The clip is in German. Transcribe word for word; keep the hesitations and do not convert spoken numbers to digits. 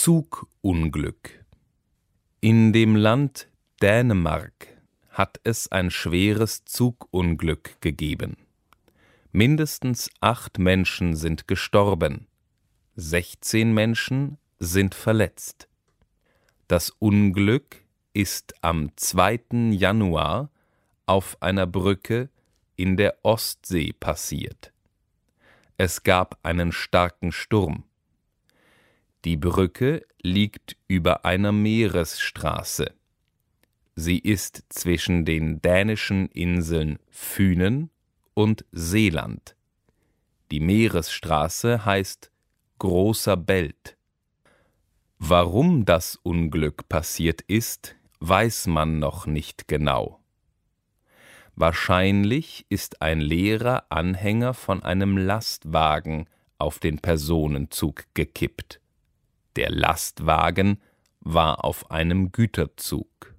Zugunglück. In dem Land Dänemark hat es ein schweres Zugunglück gegeben. Mindestens acht Menschen sind gestorben, sechzehn Menschen sind verletzt. Das Unglück ist am zweiten Januar auf einer Brücke in der Ostsee passiert. Es gab einen starken Sturm. Die Brücke liegt über einer Meeresstraße. Sie ist zwischen den dänischen Inseln Fünen und Seeland. Die Meeresstraße heißt Großer Belt. Warum das Unglück passiert ist, weiß man noch nicht genau. Wahrscheinlich ist ein leerer Anhänger von einem Lastwagen auf den Personenzug gekippt. Der Lastwagen war auf einem Güterzug.